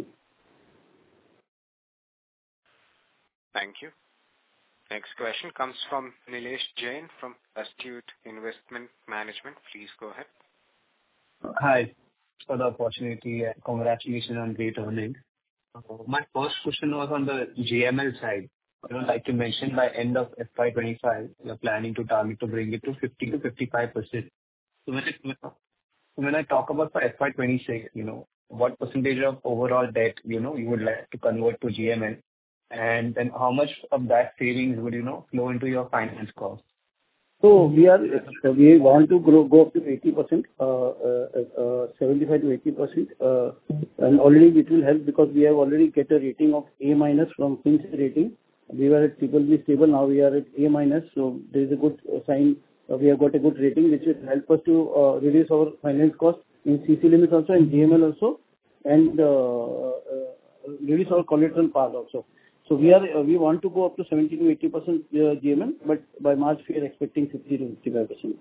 Thank you. Next question comes from Nilesh Jain from Astute Investment Management. Please go ahead. Hi. Thanks for the opportunity and congratulations on great earnings. Uh, My first question was on the J M L side. You know, like you mentioned, by end of F Y twenty-five, you're planning to target to bring it to fifty to fifty-five percent. So when it, when I talk about for F Y twenty-six, you know, what percentage of overall debt, you know, you would like to convert to G M L, and then how much of that savings would, you know, flow into your finance cost? So we are, we want to grow, go up to eighty percent, uh, uh, uh, seventy-five to eighty percent, uh, and already it will help because we have already get a rating of A minus from Fitch Rating. We were at triple B stable, now we are at A minus, so there is a good sign. Uh, we have got a good rating, which will help us to uh, reduce our finance cost in C C limits also, and G M L also, and uh, uh, reduce our collateral part also. So we are uh, we want to go up to seventy to eighty percent uh, G M L, but by March we are expecting fifty to fifty-five percent.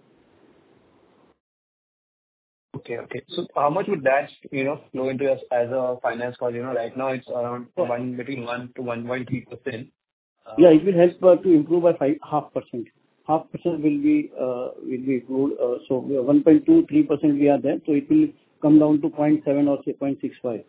Okay, okay. So how much would that, you know, flow into us as a finance cost? You know, right now it's around one between one to one point three percent. Uh, Yeah, it will help uh, to improve by five half percent. Half percent will be uh, will be improved. Uh, so one point two three percent we are there. So it will come down to zero point seven or say zero point six five.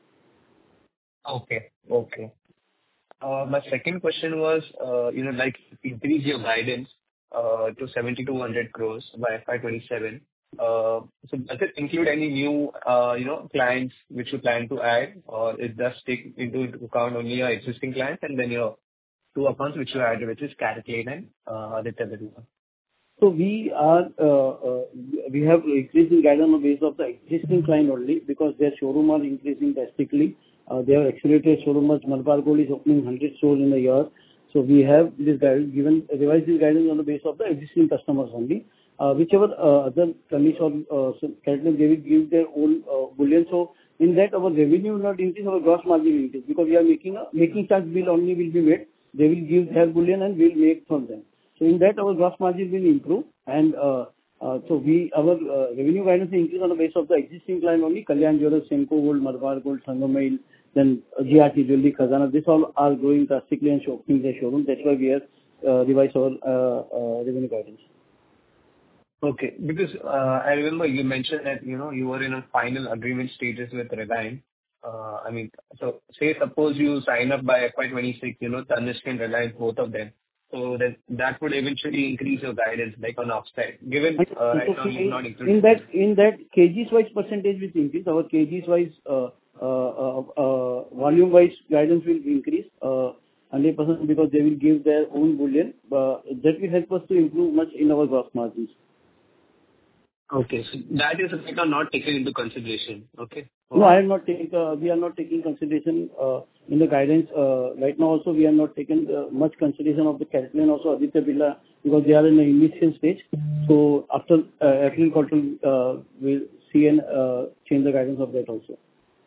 Okay, okay. Uh, My second question was, uh, you know, like increase your guidance uh, to seventy to one hundred crores by F Y twenty-seven. Uh, So does it include any new, uh, you know, clients which you plan to add, or it does take into account only your existing clients and then your two accounts which you added, which is CaratLane and uh, Aditya Birla? So we are uh, uh, we have increasing guidance on the basis of the existing client only because their showroom are increasing drastically. Uh, they have accelerated showroom. Malabar Gold is opening one hundred stores in a year. So we have this guidance given revised this guidance on the basis of the existing customers only. Uh, whichever uh, other companies or uh, so CaratLane they will give their own uh, bullion. So in that our revenue will not increase, our gross margin will increase because we are making a making charge bill only will be made. They will give their bullion and we will make from them. So in that our gross margin will improve, and uh, uh, so we our uh, revenue guidance will increase on the basis of the existing client only. Kalyan Jewellers, Senco Gold, Malabar Gold, Sangamail, then uh, G R T Jewelry, Khazana. This all are growing drastically and opening their showroom. That's why we have uh, revised our uh, uh, revenue guidance. Okay, because uh, I remember you mentioned that, you know, you were in a final agreement stages with Reliance. Uh, I mean, so say suppose you sign up by F Y twenty-six, you know, Tanishq and Reliance, both of them. So that that would eventually increase your guidance, like on upside, given uh, right now you've not included. In that, in that kgs wise percentage will increase. Our kgs wise, uh, uh, uh, uh, volume wise guidance will increase uh, one hundred percent because they will give their own bullion. Uh, that will help us to improve much in our gross margins. Okay, so that is right now not taken into consideration. Okay. No, I am not taking. Uh, we are not taking consideration uh, in the guidance. Uh, right now, also we are not taking uh, much consideration of the CaratLane also Aditya Birla because they are in the initial stage. So after uh, April quarter, uh, we'll see and uh, change the guidance of that also.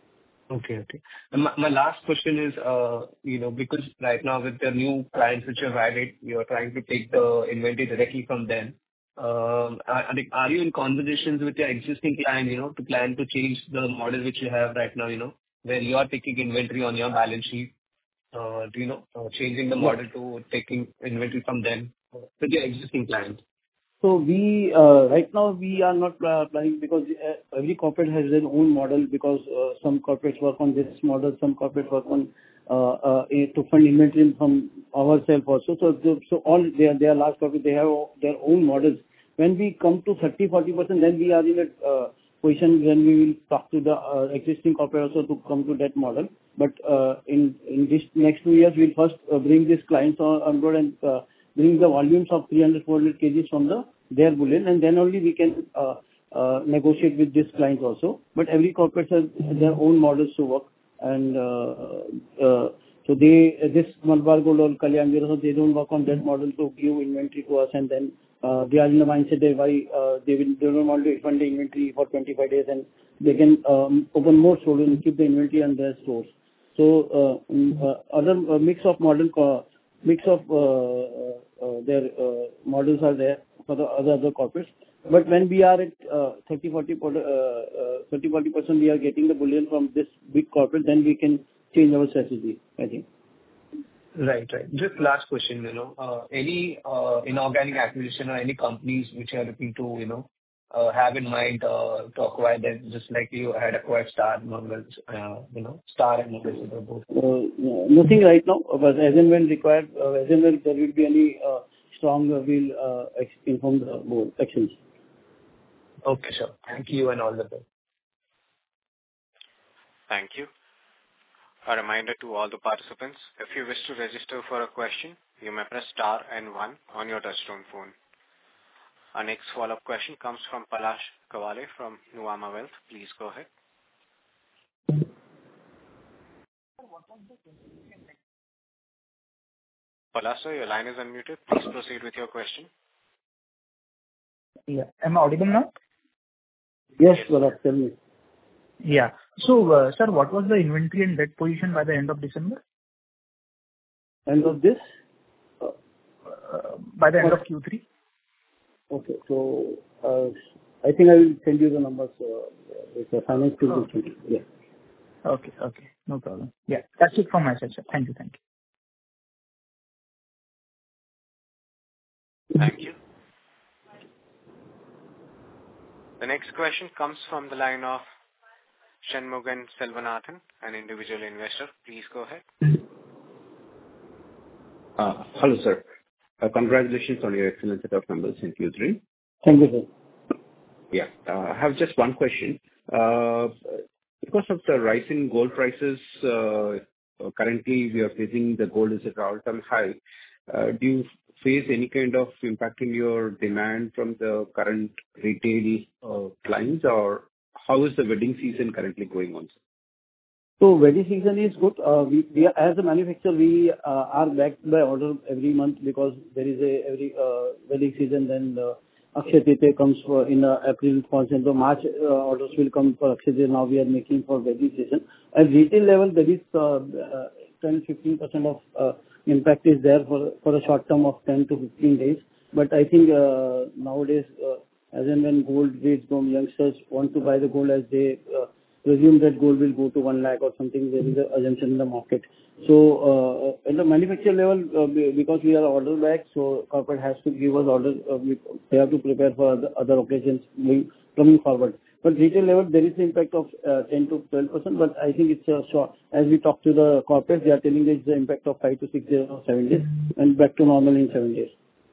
Okay. Okay. And My my last question is, uh, you know, because right now with the new clients which you've added, you're trying to take the inventory directly from them. Um, Are are they- are you in conversations with your existing client, you know, to plan to change the model which you have right now, you know, where you are taking inventory on your balance sheet, uh, to, you know, uh, changing the Yes. model to taking inventory from them uh, with your existing clients? So we uh, right now we are not uh, planning because uh, every corporate has their own model because uh, some corporates work on this model, some corporates work on uh, uh, a- to fund inventory from ourselves also. So the- so all they are they are large corporates, they have their own models. When we come to thirty forty percent then we are in a uh, position when we will talk to the uh, existing corporate also to come to that model. But uh, in in this next two years, we'll first uh, bring these clients on on board and uh, bring the volumes of three hundred, four hundred kgs from the their bullion, and then only we can uh, uh, negotiate with these clients also. But every corporate has their own models to work. And uh, uh, so they, this Malabar Gold or Kalyan Jewellers, so they don't work on that model to give inventory to us, and then uh, they are in the mindset that why uh, they will, they don't want to refund the inventory for twenty-five days, and they can um, open more stores and keep the inventory on their stores. So, uh, mm, uh, other uh, mix of model, co- mix of uh, uh, uh, their uh, models are there for the other other corporates. But when we are at uh, thirty forty percent, we are getting the bullion from this big corporate, then we can change our strategy, I think. Right. Right. Just last question, you know, uh, any uh, inorganic acquisition or any companies which you are looking to, you know, uh, have in mind uh, to acquire them, just like you had acquired Star Mangal, uh, you know, Star and Mangal, so both. Uh, no, Nothing right now, but as and when required, uh, as and when there will be any uh, strong, uh, we'll uh, ex- inform the board actions. Okay, sure. Thank you and all the best. Thank you. A reminder to all the participants, if you wish to register for a question, you may press star and one on your touchtone phone. Our next follow-up question comes from Palash Kawale from Nuvama Wealth. Please go ahead. Palash, sir, your line is unmuted. Please proceed with your question. Yeah. Am I audible now? Yes, Bharat, tell me. Yeah. So, uh, sir, what was the inventory and debt position by the end of December? End of this? Uh, By the end of Q three? Okay. So, uh, I think I will send you the numbers uh, with the finance team. Okay. Yeah. Okay. Okay. No problem. Yeah. That's it from my side, sir. Thank you. Thank you. Thank you. The next question comes from the line of Shanmugan Selvanathan, an individual investor. Please go ahead. Uh, Hello, sir. Uh, Congratulations on your excellent set of numbers in Q three. Thank you, sir. Yeah. uh, I have just one question. Uh, Because of the rise in gold prices, uh, uh, currently we are facing the gold is at all-time high. Uh, Do you face any kind of impact in your demand from the current retail uh, clients, or how is the wedding season currently going on, sir? So wedding season is good. Uh, We, we are, as a manufacturer, we uh, are backed by order every month because there is a every uh, wedding season, then uh, Akshaya Tritiya comes for in uh, April, falls into March, uh, orders will come for Akshaya Tritiya. Now we are making for wedding season. At retail level, there is uh, uh, ten to fifteen percent of uh, impact is there for for a short term of ten to fifteen days. But I think uh, nowadays, uh, as and when gold rates go, youngsters want to buy the gold as they uh, presume that gold will go to one lakh or something. There is an assumption in the market. So uh, at the manufacturer level, uh, be- because we are order back, so corporate has to give us order. Uh, we, they have to prepare for other, other occasions going, coming forward. But retail level, there is the impact of uh, ten to twelve percent. But I think it's uh, short. As we talk to the corporates, they are telling us the impact of five to six days or seven days, and back to normal in seven days.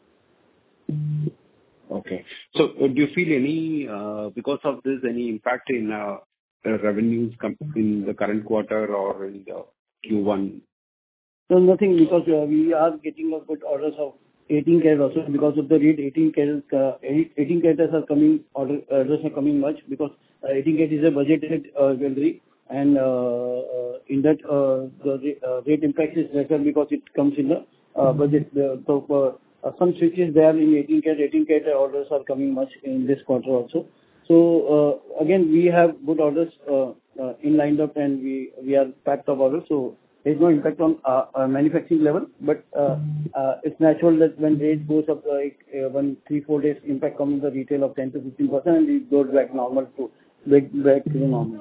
Okay. So uh, do you feel any, uh, because of this, any impact in uh, uh, revenues com- in the current quarter or in the Q one? No, nothing, because uh, we are getting a good orders of eighteen karat also. Because of the rate, eighteen karat, uh, eighteen karat are coming, order, orders are coming much because uh, eighteen karat is a budgeted uh, jewelry, and uh, uh, in that uh, the uh, rate impact is lesser because it comes in the uh, budget. Uh, so uh, uh, some switches there in eighteen karat, eighteen karat orders are coming much in this quarter also. So uh, again, we have good orders uh, uh, in lined up, and we we are packed of orders. So there's no impact on uh, our manufacturing level, but uh, uh, it's natural that when rate goes up, like uh, one three four days impact comes in the retail of ten to fifteen percent, and it goes back normal to back back to the normal.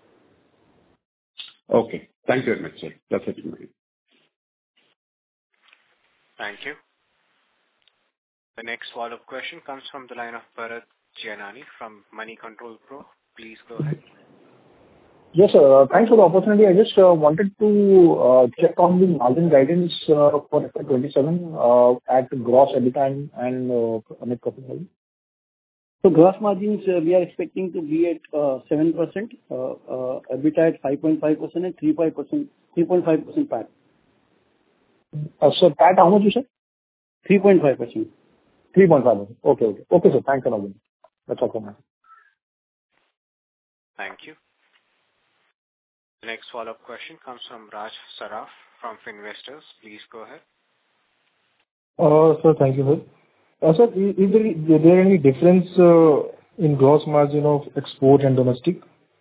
Okay. Thank you very much, sir. That's it. Thank you. The next follow-up question comes from the line of Bharat Gianani from Money Control Pro. Please go ahead. Yes, sir. Thanks for the opportunity. I just uh, wanted to uh, check on the margin guidance uh, for F Y twenty-seven uh, at gross EBITDA and and, uh, net profit level. So gross margins, uh, we are expecting to be at uh, seven percent, uh, uh, EBITDA at five point five percent and three point five percent, three point five percent P A T. Uh, So P A T, how much you said? three point five percent. three point five percent. Okay, okay. Okay, sir. Thanks a lot. That's all from me. Thank you. The next follow-up question comes from Raj Saraf from Finvestors. Please go ahead. Uh, Sir, thank you, sir. Uh, Sir, is is there is there any difference uh, in gross margin of export and domestic?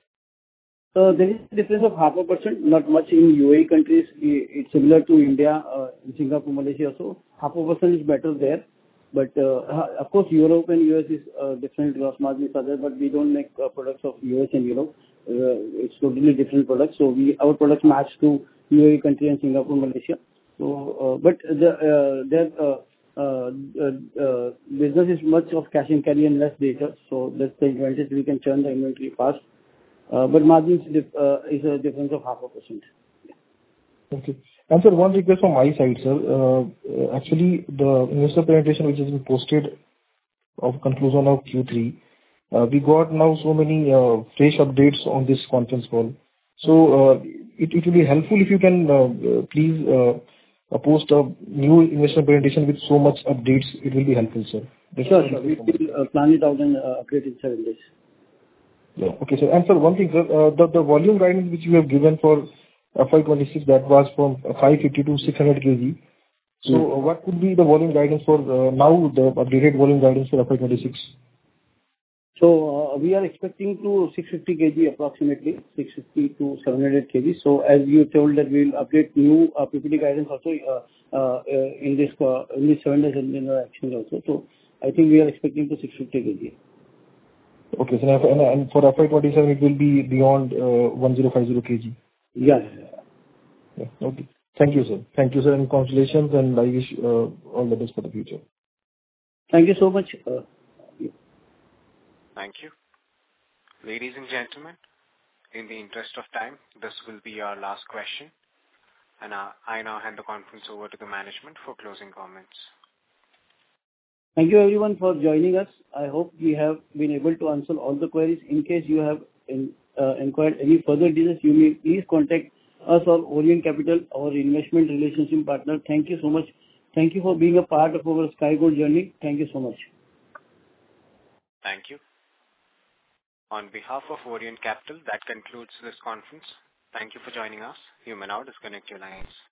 So there is a difference of half a percent, not much in U A E countries. I- It's similar to India, uh, in Singapore, Malaysia also. Half a percent is better there. But uh, ha- of course, Europe and U S is uh, different gross margins are there, but we don't make uh, products of U S and Europe. Uh, It's totally different products. So we our products match to U A E country and Singapore, Malaysia. So, uh, but the uh, their uh, uh, uh, uh, business is much of cash and carry and less data. So that's the advantage. We can churn the inventory fast. Uh, But margins dif- uh, is a difference of half a percent. Okay. And sir, one request from my side, sir. Uh, uh, Actually, the investor presentation which has been posted of conclusion of Q three, uh, we got now so many uh, fresh updates on this conference call. So, uh, it it will be helpful if you can uh, uh, please uh, uh, post a new investor presentation with so much updates. It will be helpful, sir. That's Sure, one sure. We request from my side. will uh, plan it out and uh, update in seven days. Yeah. Okay, sir. And sir, one thing, sir, uh, the the volume guidance which you have given for F Y twenty-six, that was from five fifty to six hundred kilograms. So Hmm. uh, what could be the volume guidance for uh, now, the updated volume guidance for F Y twenty-six? So, uh, we are expecting to six hundred fifty kilograms approximately, six hundred fifty to seven hundred kilograms. So as you told that we will update new uh, P P T guidance also uh, uh, uh, in this uh, in this seven days and in the actions also. So I think we are expecting to six hundred fifty kilograms. Okay, so now- and and for F Y twenty-seven, it will be beyond uh, one thousand fifty kilograms. Yeah. yeah, yeah. Yeah. Okay. Thank you, sir. Thank you, sir, and congratulations, and I wish uh, all the best for the future. Thank you so much. uh, Thank you. Ladies and gentlemen, in the interest of time, this will be our last question. And uh, I now hand the conference over to the management for closing comments. Thank you everyone for joining us. I hope we have been able to answer all the queries. In case you have in, uh, inquired any further details, you may please contact us or Orient Capital, our investment relationship partner. Thank you so much. Thank you for being a part of our Sky Gold journey. Thank you so much. Thank you. On behalf of Orient Capital, that concludes this conference. Thank you for joining us. You may now disconnect your lines.